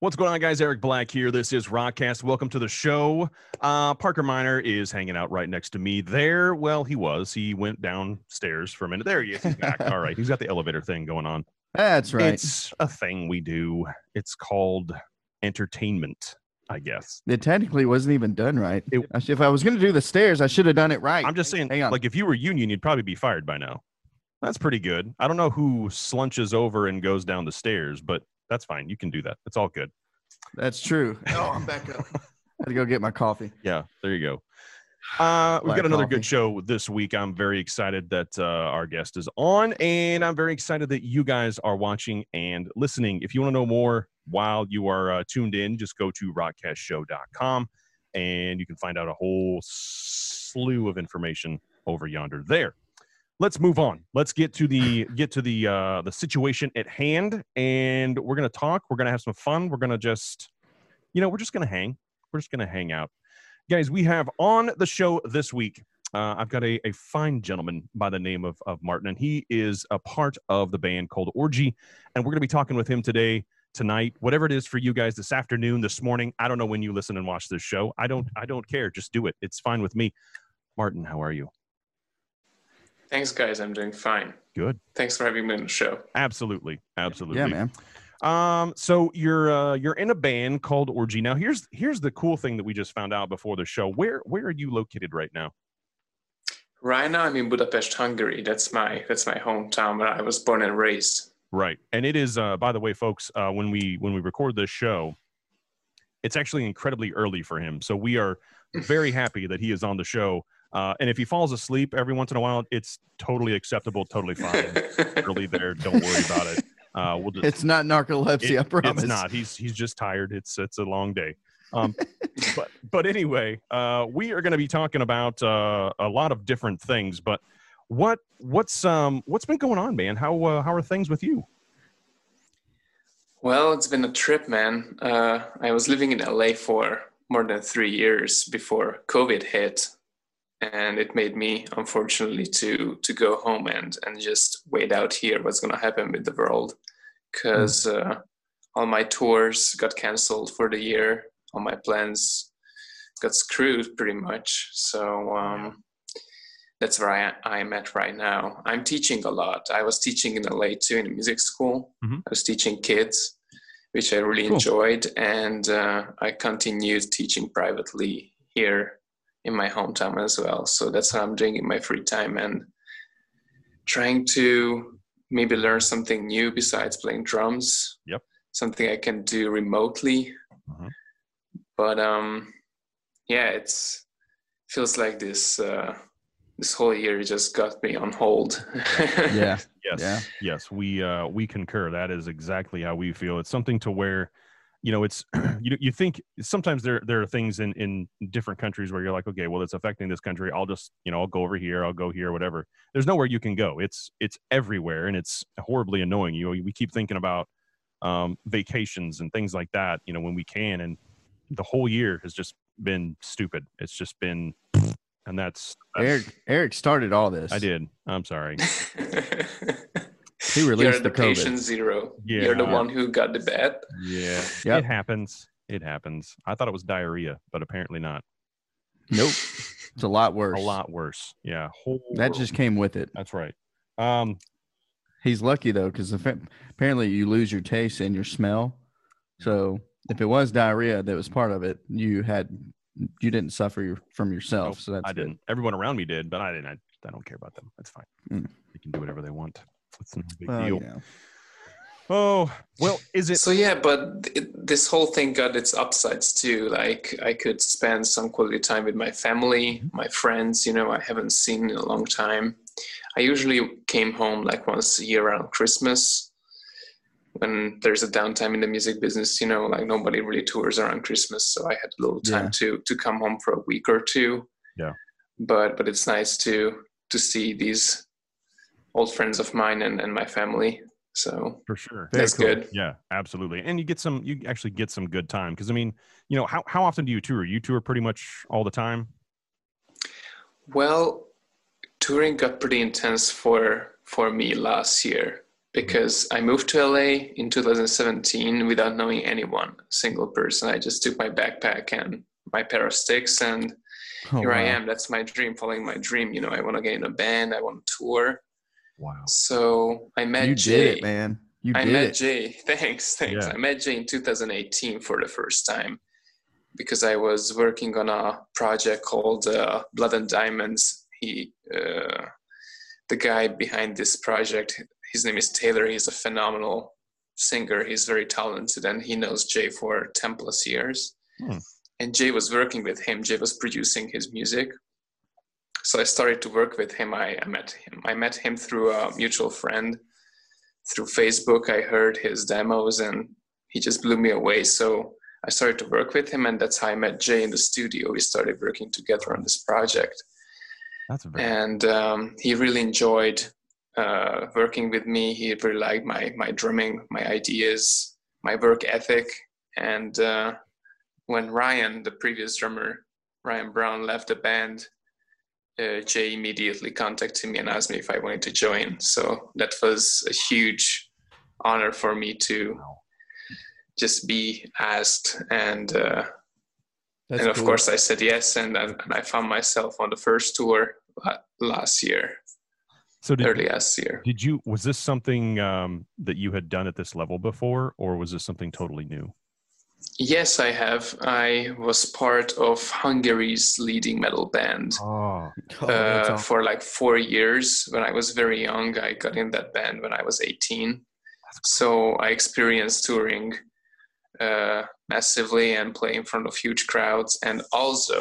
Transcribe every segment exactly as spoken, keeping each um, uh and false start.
What's going on, guys? Eric Black here. This is Rockcast. Welcome to the show. Uh, Parker Miner is hanging out right next to me there. Well, he was. He went downstairs for a minute. There he is. He's back. All right. He's got the elevator thing going on. That's right. It's a thing we do. It's called entertainment, I guess. It technically wasn't even done right. It, if I was going to do the stairs, I should have done it right. I'm just saying, like, if you were union, you'd probably be fired by now. That's pretty good. I don't know who slunches over and goes down the stairs, but that's fine. You can do that. It's all good. That's true. Oh, I'm back up. I had to go get my coffee. Yeah, there you go. Uh, we've Black got another coffee. good show this week. I'm very excited that uh, our guest is on, and I'm very excited that you guys are watching and listening. If you want to know more while you are uh, tuned in, just go to rockcast show dot com, and you can find out a whole slew of information over yonder there. Let's move on. Let's get to the get to the uh, the situation at hand, and we're gonna talk. We're gonna have some fun. We're gonna just, you know, we're just gonna hang. We're just gonna hang out, guys. We have on the show this week. Uh, I've got a, a fine gentleman by the name of of Martin, and he is a part of the band called Orgy, and we're gonna be talking with him today, tonight, whatever it is for you guys, this afternoon, this morning. I don't know when you listen and watch this show. I don't. I don't care. Just do it. It's fine with me. Martin, how are you? Thanks, guys. I'm doing fine. Good. Thanks for having me on the show. Absolutely. Absolutely. Yeah, man. Um, so you're uh, you're in a band called Orgy. Now, here's here's the cool thing that we just found out before the show. Where where are you located right now? Right now, I'm in Budapest, Hungary. That's my that's my hometown where I was born and raised. Right. And it is, uh, by the way, folks, uh, when we when we record this show, it's actually incredibly early for him. So we are very happy that he is on the show. Uh, and if he falls asleep every once in a while, it's totally acceptable, totally fine. Early there, don't worry about it. Uh, we'll just, it's not narcolepsy, it, I promise. It's not. He's he's just tired. It's it's a long day. Um, but but anyway, uh, we are going to be talking about uh, a lot of different things. But what what's um what's been going on, man? How uh, how are things with you? Well, it's been a trip, man. Uh, I was living in L A for more than three years before COVID hit. And it made me, unfortunately, to to go home and, and just wait out here what's going to happen with the world. Because uh, all my tours got canceled for the year. All my plans got screwed pretty much. So um, that's where I, I'm at right now. I'm teaching a lot. I was teaching in L A too, in a music school. Mm-hmm. I was teaching kids, which I really Cool. enjoyed. And uh, I continued teaching privately here in my hometown as well. So that's what I'm doing in my free time and trying to maybe learn something new besides playing drums. Yep. Something I can do remotely. Uh-huh. But um, yeah, it's feels like this uh, this whole year just got me on hold. Yeah. Yes. Yeah. Yes. We uh, we concur. That is exactly how we feel. It's something to where, you know, it's you you think sometimes there there are things in, in different countries where you're like, okay, well, it's affecting this country. I'll just, you know, I'll go over here. I'll go here, whatever. There's nowhere you can go. It's it's everywhere, and it's horribly annoying. You know, we keep thinking about um, vacations and things like that, you know, when we can. And the whole year has just been stupid. It's just been, and that's, that's Eric Eric started all this. I did. I'm sorry. He You're released the the patient COVID. zero. Yeah. You're the one who got the bad. Yeah. Yep. It happens. It happens. I thought it was diarrhea, but apparently not. Nope. It's a lot worse. A lot worse. Yeah. That just came with it. That's right. Um, He's lucky though, because apparently you lose your taste and your smell. So if it was diarrhea that was part of it, you had you didn't suffer your, from yourself. nope, so that's I good. didn't. Everyone around me did, but I didn't. I, I don't care about them. That's fine. Mm. They can do whatever they want. It's no big Well, deal. you know. Oh, well, is it? So yeah, but it, this whole thing got its upsides too. Like I could spend some quality time with my family, my friends, you know, I haven't seen in a long time. I usually came home like once a year around Christmas when there's a downtime in the music business, you know, like nobody really tours around Christmas. So I had a little time Yeah. to, to come home for a week or two. Yeah. But, but it's nice to, to see these old friends of mine and, and my family. So For sure. Very that's cool. good. Yeah, absolutely. And you get some, you actually get some good time. Cause I mean, you know, how, how often do you tour? You tour pretty much all the time? Well, touring got pretty intense for for me last year because I moved to L A in two thousand seventeen without knowing anyone, a single person. I just took my backpack and my pair of sticks, and Oh, here I wow. am. That's my dream, following my dream. You know, I want to get in a band. I want to tour. Wow. So I met You Jay. did it, man. You I did met it. Jay. Thanks, thanks. Yeah. I met Jay in two thousand eighteen for the first time because I was working on a project called uh, Blood and Diamonds. He, uh, the guy behind this project, his name is Taylor. He's a phenomenal singer. He's very talented, and he knows Jay for ten plus years. Hmm. And Jay was working with him. Jay was producing his music. So I started to work with him. I, I met him. I met him through a mutual friend. Through Facebook, I heard his demos, and he just blew me away. So I started to work with him, and that's how I met Jay in the studio. We started working together on this project. That's very And um, he really enjoyed uh, working with me. He really liked my my drumming, my ideas, my work ethic. And uh, when Ryan, the previous drummer, Ryan Brown, left the band, uh, Jay immediately contacted me and asked me if I wanted to join. So that was a huge honor for me to Wow. just be asked. And uh, That's and of cool. course I said yes. And, and I found myself on the first tour last year, So did early last year. did you was this something um, that you had done at this level before, or was this something totally new? Yes, I have. I was part of Hungary's leading metal band Oh, Oh, that's uh, awesome. for like four years. When I was very young, I got in that band when I was eighteen. So I experienced touring uh, massively and playing in front of huge crowds. And also,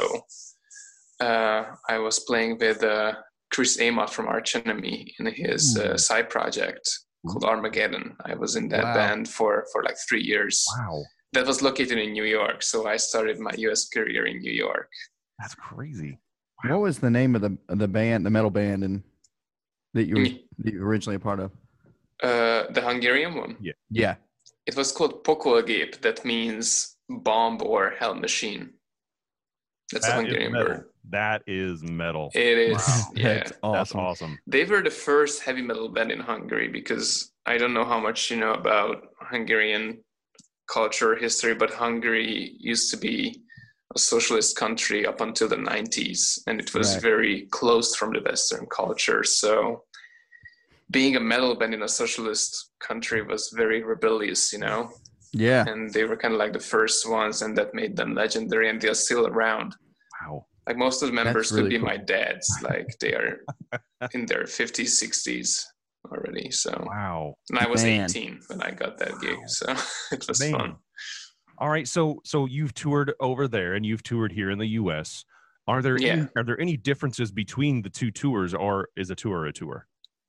uh, I was playing with uh, Chris Amott from Arch Enemy in his uh, side project called Armageddon. I was in that Wow. band for, for like three years. wow. That was located in New York. So I started my U S career in New York. That's crazy. What was the name of the of the band, the metal band, and that you were Mm. that you were originally a part of? Uh, the Hungarian one. Yeah. It was called Pokolgép. That means bomb or hell machine. That's a That is Hungarian metal. word. That is metal. It is, Wow. yeah. That's That's awesome. awesome. They were the first heavy metal band in Hungary, because I don't know how much you know about Hungarian culture, history, but Hungary used to be a socialist country up until the nineties, and it was Right. very closed from the Western culture. So being a metal band in a socialist country was very rebellious, you know, Yeah. and they were kind of like the first ones, and that made them legendary, and they're still around. Wow. Like most of the members That's really could be cool. my dads, like they are in their fifties, sixties already. So, Wow. and I was Man. eighteen when I got that gig, so it was Man. fun. All right. So so you've toured over there and you've toured here in the U S. Are there Yeah. any, are there any differences between the two tours, or is a tour a tour?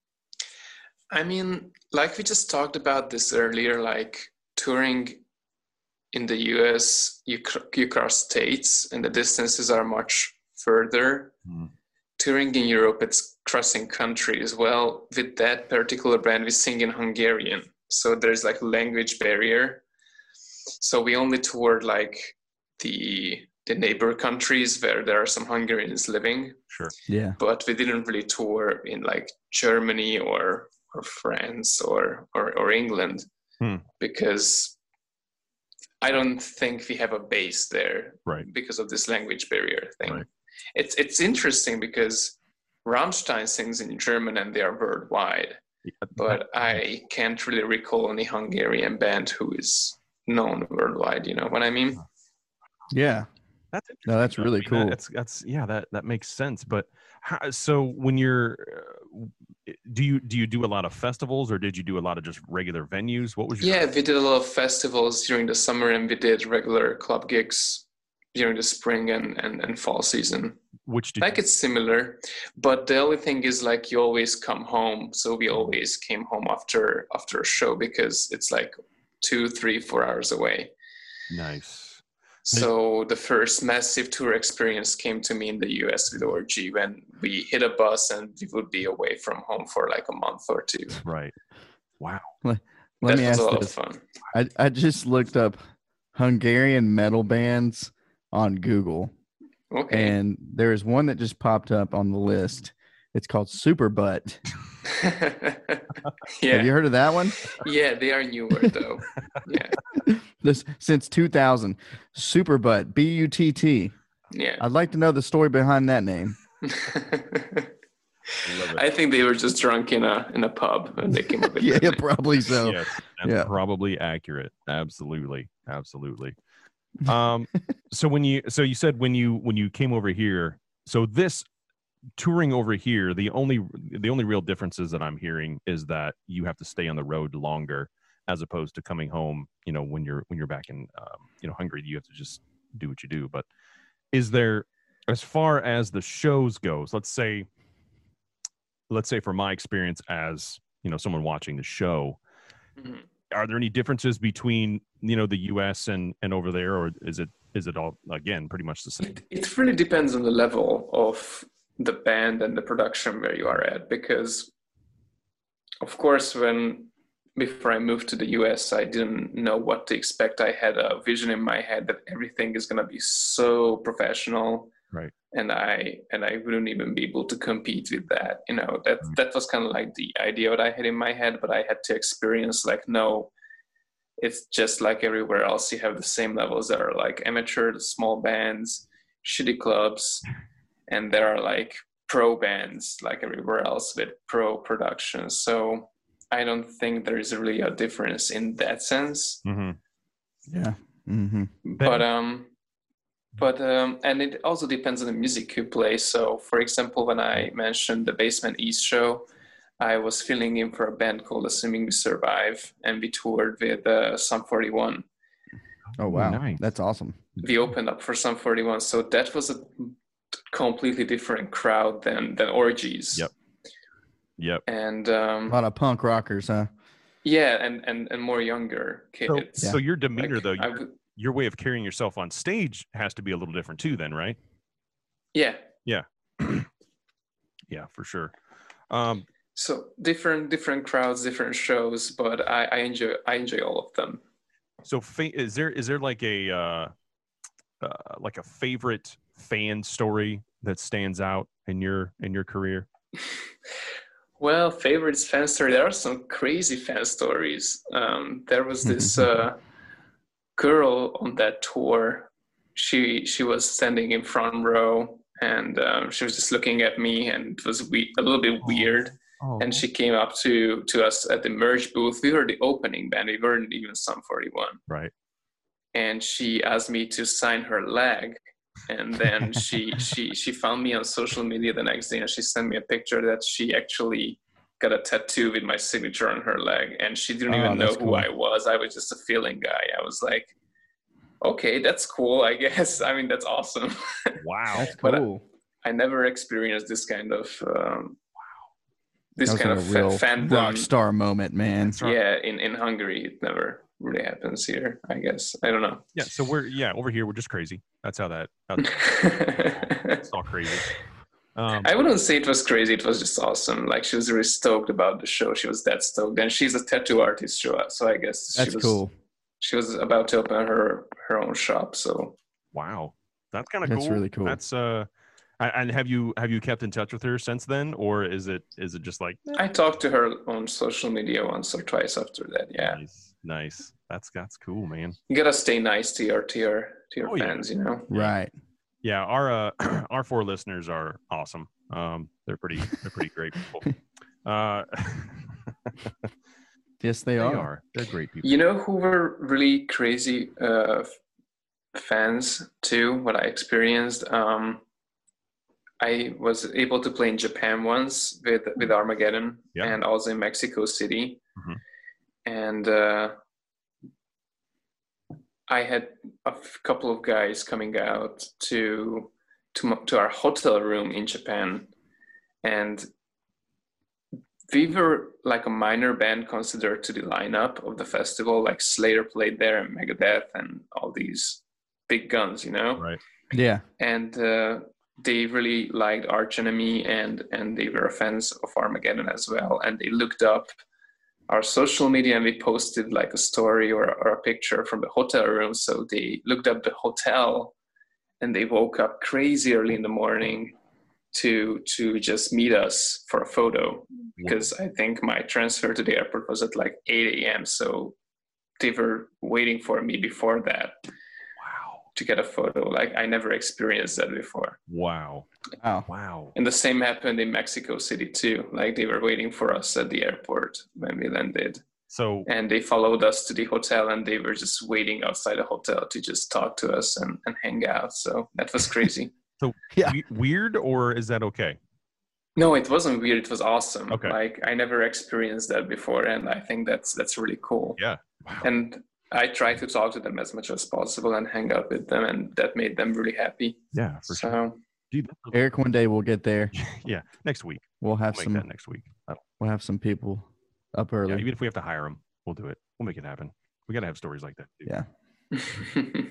I mean, like we just talked about this earlier, like touring in the U S, you, cr- you cross states and the distances are much further. Hmm. Touring in Europe, it's crossing countries. Well, with that particular band, we sing in Hungarian. So there's like a language barrier. So we only toured like the the neighbor countries where there are some Hungarians living, Sure. Yeah. but we didn't really tour in like Germany or or France or or, or England Hmm. because I don't think we have a base there Right. because of this language barrier thing. Right. It's it's interesting because Rammstein sings in German and they are worldwide, but I can't really recall any Hungarian band who is known worldwide. You know what I mean? Yeah. That's No, that's interesting. really I mean, cool. that- That's that's yeah. That that makes sense. But how, so when you're, uh, do you do you do a lot of festivals, or did you do a lot of just regular venues? What was your Yeah, we did a lot of festivals during the summer, and we did regular club gigs during the spring and, and, and fall season. which did Like it's similar, but the only thing is like you always come home. So we always came home after after a show because it's like two, three, four hours away. nice. So the first massive tour experience came to me in the U S with O R G when we hit a bus and we would be away from home for like a month or two. Right. Wow. Let that me was ask a lot this. of fun. I, I just looked up Hungarian metal bands on Google, Okay. and there is one that just popped up on the list. It's called Superbutt. Yeah. Have you heard of that one? Yeah, they are newer though. Yeah. This since two thousand. Super Butt, B U T T. Yeah. I'd like to know the story behind that name. I think they were just drunk in a in a pub and they came up with Yeah, that name. probably so. Yes, that's Yeah. probably accurate. Absolutely, absolutely. Um, so when you so you said when you when you came over here, so this touring over here, the only the only real differences that I'm hearing is that you have to stay on the road longer, as opposed to coming home. You know, when you're when you're back in um, you know Hungary, you have to just do what you do. But is there, as far as the shows goes, let's say, let's say from my experience as you know someone watching the show, Mhm. are there any differences between you know the U S and and over there, or is it is it all again pretty much the same? It, it really depends on the level of the band and the production where you are at, because of course when before I moved to the U S, I didn't know what to expect. I had a vision in my head that everything is going to be so professional, Right. and I and I wouldn't even be able to compete with that. You know, that Right. that was kind of like the idea that I had in my head, but I had to experience like, no, it's just like everywhere else. You have the same levels that are like amateur, small bands, shitty clubs, and there are like pro bands like everywhere else with pro productions. So I don't think there is really a difference in that sense. Mm-hmm. Yeah. Mm-hmm. But um, but um, and it also depends on the music you play. So, for example, when I mentioned the Basement East show, I was filling in for a band called Assuming We Survive, and we toured with uh, Sum forty-one. Oh wow, nice. That's awesome. We opened up for Sum forty-one, so that was a completely different crowd than than Orgies. Yep. Yep. And A um, lot of punk rockers, huh? yeah, and, and and more younger So, kids. so your demeanor, Like, though, I your, would- your way of carrying yourself on stage has to be a little different too, then, right? yeah. Yeah, for sure. Um, So different different crowds, different shows, but I, I enjoy I enjoy all of them. so, fa- is there is there like a uh, uh, like a favorite fan story that stands out in your in your career? Well, favorites fan story. There are some crazy fan stories. Um, there was this uh, girl on that tour. She she was standing in front row, and um, she was just looking at me, and it was we- a little bit weird. Oh, And she came up to to us at the merge booth. We were the opening band. We weren't even Sum forty-one. right. And she asked me to sign her leg. And then she she she found me on social media the next day, and she sent me a picture that she actually got a tattoo with my signature on her leg, and she didn't Oh, even know that's who cool. I was. I was just a feeling guy. I was like, okay, that's cool, I guess. I mean, that's awesome. Wow. That's But I- cool. I never experienced this kind of um, this That was kind like of a real fa- fandom. rock star moment, man. That's right. Yeah, in, in Hungary, it never really happens here, I guess. I don't know. Yeah. So we're yeah over here we're just crazy. That's how that. How that it's all crazy. Um, I wouldn't say it was crazy. It was just awesome. Like, she was really stoked about the show. She was that stoked. And she's a tattoo artist, so so I guess That's she was, cool. She was about to open her her own shop. So wow, that's kind of That's cool. really cool. That's uh, and- and have you have you kept in touch with her since then, or is it is it just like eh, I talked to her on social media once or twice after that. Yeah, nice, nice. That's that's cool, man. you gotta stay nice to your to your to your Oh, yeah. fans, you know. Right. Yeah, our uh, our four listeners are awesome. Um, they're pretty they're pretty great people. Uh, Yes, they, they are. are. They're great people. You know who were really crazy uh, fans too? What I experienced. Um, I was able to play in Japan once with with Armageddon, Yeah. and also in Mexico City, Mhm. and uh, I had a f- couple of guys coming out to to m- to our hotel room in Japan, and we were like a minor band considered to the lineup of the festival. Like Slayer played there, and Megadeth, and all these big guns, you know. Right. Yeah. And uh, they really liked Arch Enemy, and and they were fans of Armageddon as well. And they looked up our social media, and we posted like a story or, or a picture from the hotel room. So they looked up the hotel, and they woke up crazy early in the morning to to just meet us for a photo, because I think my transfer to the airport was at like eight a.m. So they were waiting for me before that. Wow. To get a photo. Like I never experienced that before. Wow. Wow. Wow. And the same happened in Mexico City too. Like they were waiting for us at the airport when we landed. So and they followed us to the hotel, and they were just waiting outside the hotel to just talk to us and, and hang out. So that was crazy. so Yeah. we- weird, or is that okay? No, it wasn't weird. It was awesome. Okay. Like I never experienced that before, and I think that's that's really cool. Yeah. Wow. And I tried to talk to them as much as possible and hang out with them, and that made them really happy. Yeah, for so, sure. Dude, Eric, one day we'll get there. yeah, next week. We'll have We'll make some. that next week. I don't- We'll have some people up early. Yeah, even if we have to hire them, we'll do it. We'll make it happen. We got to have stories like that. Too. Yeah.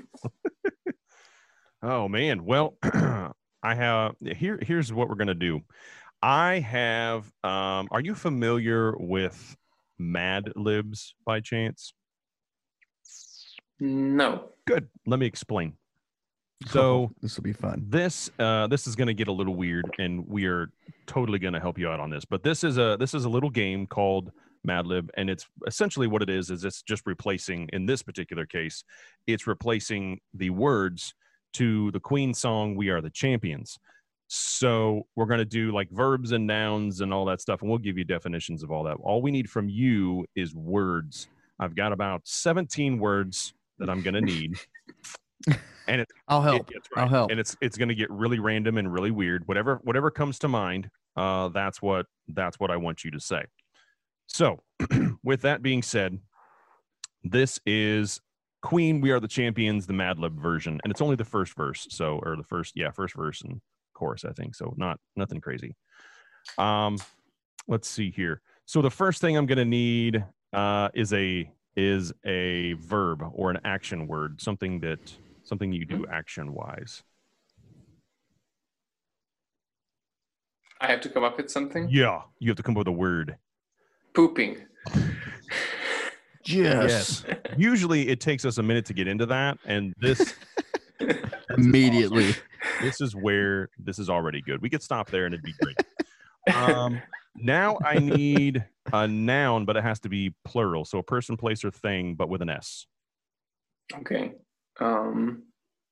Oh man. Well, I have here. Here's what we're gonna do. I have. Um, are you familiar with Mad Libs by chance? No. Good. Let me explain. Oh, So this will be fun. this uh, this is going to get a little weird, and we are totally going to help you out on this. But this is a this is a little game called Mad Lib, and it's essentially what it is is it's just replacing. In this particular case, it's replacing the words to the Queen song "We Are the Champions." So we're going to do like verbs and nouns and all that stuff, and we'll give you definitions of all that. All we need from you is words. I've got about seventeen words that I'm going to need. And it, I'll help. it- it's right. I'll help. And it's it's going to get really random and really weird. Whatever whatever comes to mind, uh, that's what that's what I want you to say. So, with that being said, this is Queen. We Are the Champions, the Mad Lib version, and it's only the first verse. So, or the first, yeah, first verse and chorus, I think. So, not nothing crazy. Um, let's see here. So, the first thing I'm going to need uh, is a is a verb or an action word, something that something you do action wise. I have to come up with something. Yeah, you have to come up with a word. Pooping. Yes. Usually it takes us a minute to get into that, and this Immediately. this is where this is already good. We could stop there and it'd be great. Um, now I need a noun, but it has to be plural, so a person, place, or thing, but with an S. Okay. Um,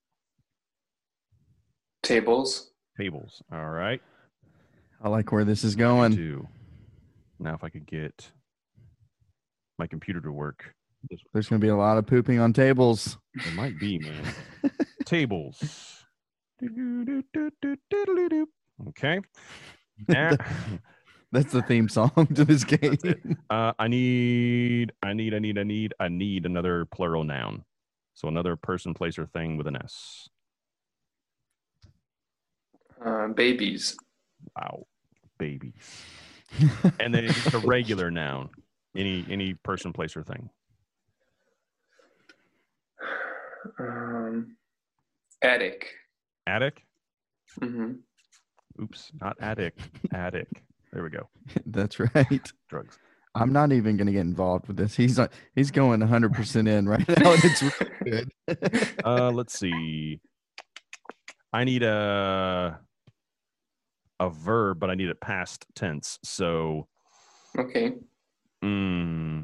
tables. Tables. All right. I like where this is going. Two. Now, if I could get my computer to work, this There's going to be a lot of pooping on tables. it might be, man. Tables. Okay. Now, That's the theme song to this game. uh, I need, I need, I need, I need, I need another plural noun. So another person, place, or thing with an S. Uh, babies. Wow, baby. And then just a regular noun. Any any person, place, or thing. Um, attic. Attic. hmm Oops, not attic. Attic. There we go. That's right. Drugs. I'm not even going to get involved with this. He's like, he's going one hundred percent in right now, and it's really good. Uh, let's see. I need a a verb, but I need it past tense. So, Okay. mm,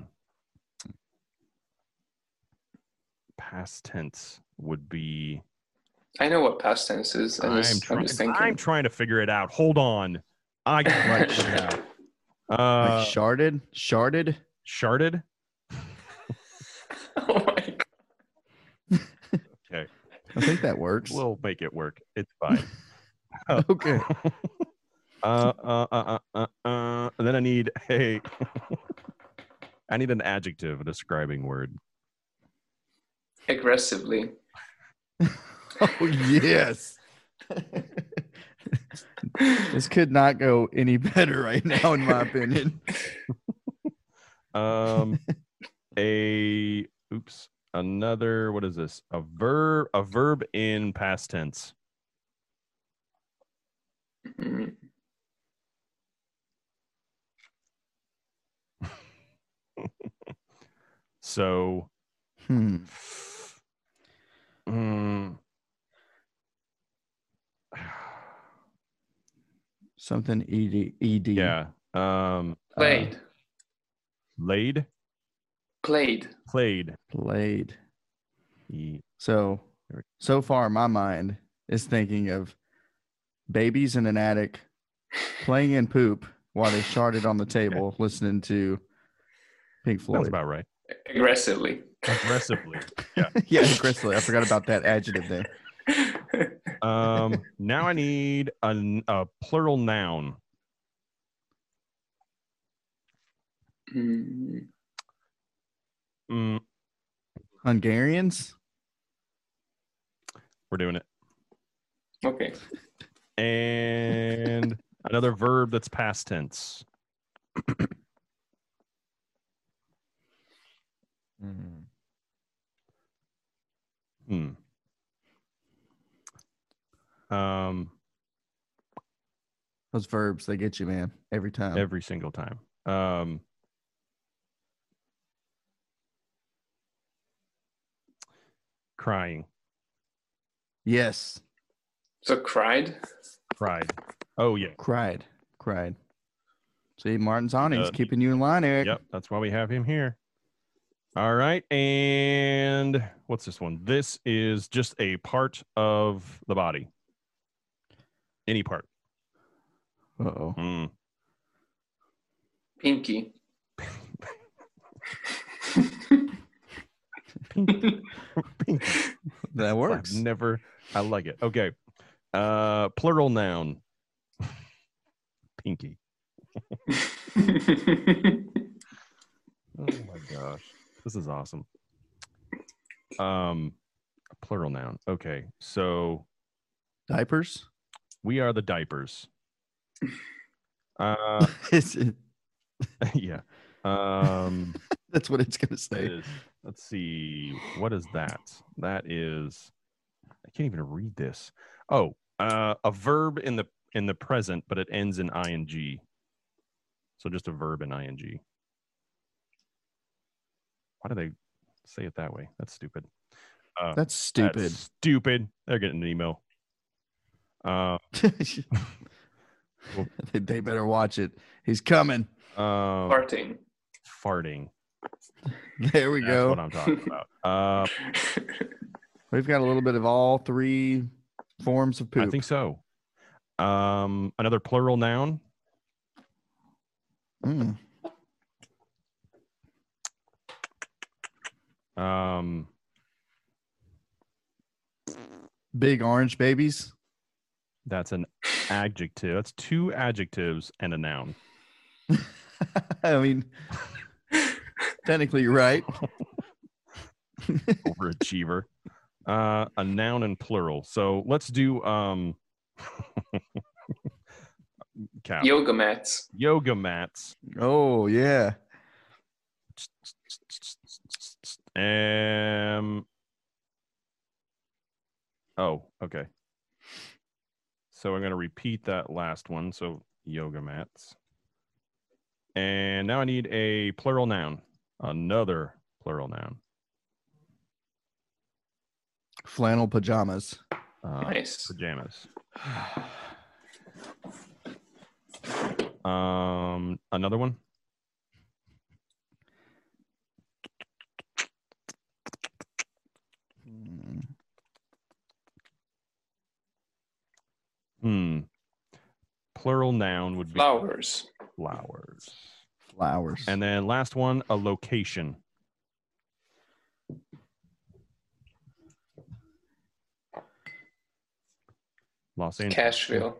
past tense would be. I know what past tense is. I I'm just, I'm trying. just thinking. I'm trying to figure it out. Hold on. I got Like, it out. like Uh, sharded, sharded. sharded. Oh my god. Okay, I think that works. we'll make it work. It's fine. Okay. Uh, uh, uh, uh, uh, uh. And then I need a. I need an adjective, a describing word. Aggressively. Oh yes. This could not go any better right now, in my opinion. Um, a oops, another. What is this? A verb. A verb in past tense. Mhm. So. Hmm. Mm, Something ed ed. Yeah. Um, Played. laid, Played. played. Played. E- So so far, my mind is thinking of babies in an attic playing in poop while they sharded on the table, listening to Pink Sounds Floyd. about right. Aggressively. Aggressively. Yeah. Yeah, aggressively. I forgot about that adjective there. Um, now I need a, n- a plural noun. Mm, Mm, Hungarians. we're doing it. okay. And another verb that's past tense. Hmm. Um, Those verbs, they get you, man, every time. every single time. Um, crying, Yes. So cried. cried. Oh yeah. Cried. Cried. See, Martin's on it. He's Uh, keeping you in line, Eric. Yep, that's why we have him here. All right, and what's this one? This is just a part of the body. Any part. Uh-oh. Mm. Pinky. Pink. That works. I've never. I like it. Okay. Uh, plural noun. Pinky. Oh my gosh, this is awesome. Um, plural noun. Okay, so Diapers? we are the diapers. Uh, It's- yeah. Um, That's what it's going to it say. is- let's see. What is that? That is. I can't even read this. Oh, uh, a verb in the in the present, but it ends in ing. So just a verb in ing. Why do they say it that way? That's stupid. Uh, That's stupid. That's stupid. They're getting an email. Uh, they, they better watch it. He's coming. um, Farting. farting. There we That's go. what I'm talking about. Uh, We've got a little bit of all three forms of poop. I think so. Um, another plural noun. Mm. Um, Big orange babies. that's an adjective. That's two adjectives and a noun. I mean, technically, you're right. Overachiever. Uh, a noun and plural. So let's do um, cow. Yoga mats. Yoga mats. Oh, yeah. Um. Oh, okay. So I'm going to repeat that last one. So yoga mats. And now I need a plural noun. Another plural noun. Flannel pajamas. Uh, Nice. Pajamas. Um, another one. Hmm. Plural noun would be Flowers. flowers. Flowers. And then last one, a location. Los Angeles. Cashville.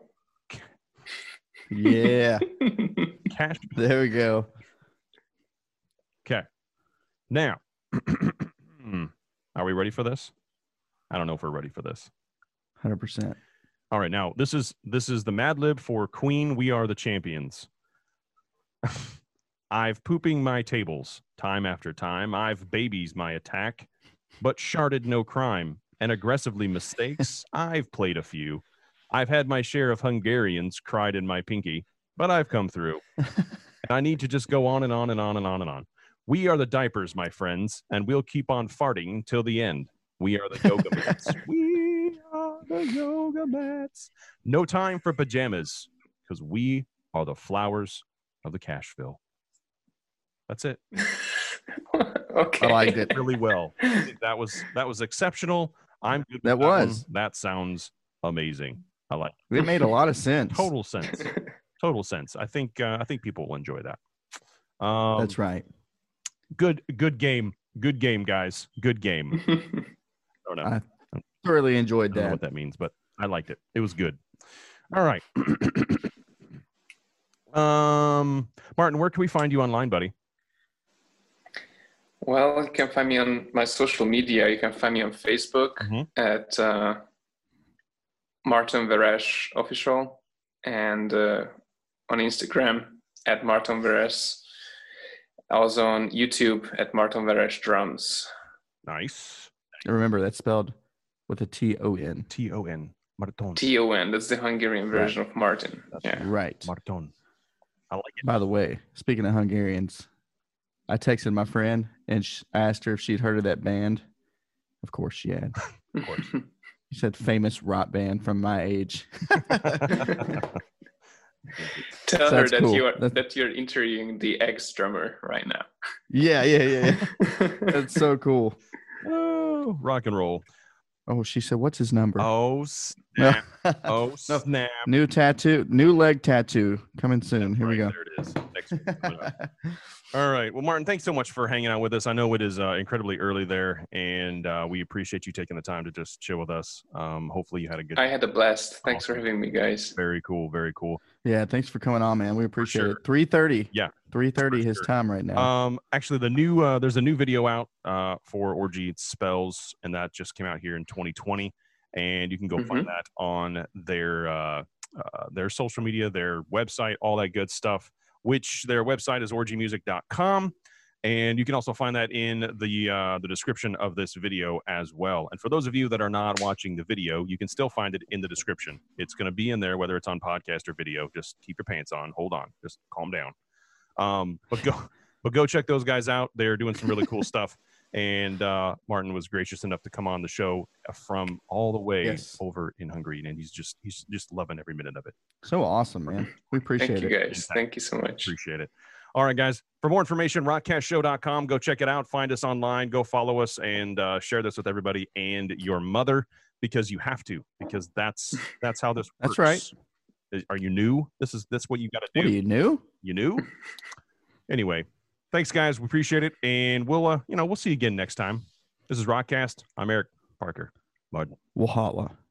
yeah. Cash. There we go. Okay. Now, are we ready for this? I don't know if we're ready for this. one hundred percent. All right. Now, this is this is the Mad Lib for Queen. We are the champions. I've pooping my tables time after time. I've babies my attack, but sharded no crime and aggressively mistakes. I've played a few. I've had my share of Hungarians cried in my pinky, but I've come through. And I need to just go on and on and on and on and on. We are the diapers, my friends, and we'll keep on farting till the end. We are the yoga mats. We are the yoga mats. No time for pajamas. because we are the flowers of the Cashville. That's it. Okay. I liked it. Really well. That was that was exceptional. I'm good with That that one. was. That sounds amazing. I like It made a lot of sense. total sense. Total sense. I think uh, I think people will enjoy that. Um, That's right. Good good game. Good game, guys. Good game. I don't know. I thoroughly enjoyed I don't know that. what that means, but I liked it. It was good. All right. um, Martin, where can we find you online, buddy? Well, you can find me on my social media. You can find me on Facebook Mhm. at uh, Martin Veresh Official, and uh, on Instagram at Martin Veresh. Also on YouTube at Martin Veresh Drums. Nice. Remember, that's spelled with a T O N. T O N. Marton. T O N, that's the Hungarian version of Martin. Yeah. Right. Marton. I like it. By the way, speaking of Hungarians, I texted my friend and sh- asked her if she'd heard of that band. Of course she had. Of course. She said famous rock band from my age. Tell So her that's that cool. you are That's- that you're interviewing the ex drummer right now. Yeah, yeah, yeah, yeah. That's so cool. Oh, rock and roll. Oh, she said, what's his number? Oh, snap. Oh, No. snap. New tattoo, new leg tattoo coming soon. Here we Right, go. There it is. Next week coming up. All right. Well, Martin, thanks so much for hanging out with us. I know it is uh, incredibly early there, and uh, we appreciate you taking the time to just chill with us. Um, hopefully you had a good I had a blast. Thanks for Awesome. having me, guys. Very cool. Very cool. Yeah, thanks for coming on, man. We appreciate sure. it. three thirty. Yeah, three thirty for his sure. time right now. Um, actually, the new uh, there's a new video out uh, for Orgy Spells, and that just came out here in twenty twenty, and you can go find Mhm. that on their uh, uh, their social media, their website, all that good stuff. Which their website is orgy music dot com, and you can also find that in the uh, the description of this video as well. And for those of you that are not watching the video, you can still find it in the description. It's going to be in there, whether it's on podcast or video. Just keep your pants on. Hold on. Just calm down. Um, but go, but go check those guys out. They're doing some really cool stuff. And uh, Martin was gracious enough to come on the show from all the way Yes. over in Hungary, and he's just he's just loving every minute of it. So awesome, man. We appreciate Thank you, it. guys. Thank you so much. Appreciate it. All right, guys. For more information, rock cast show dot com. Go check it out. Find us online. Go follow us and uh, share this with everybody and your mother, because you have to, because that's that's how this works. That's right. Is- Are you new? This is that's what you got to do. What are you new? You knew? Anyway, thanks, guys. We appreciate it, and we'll uh, you know we'll see you again next time. This is Rockcast. I'm Eric Parker. Martin. Wahala.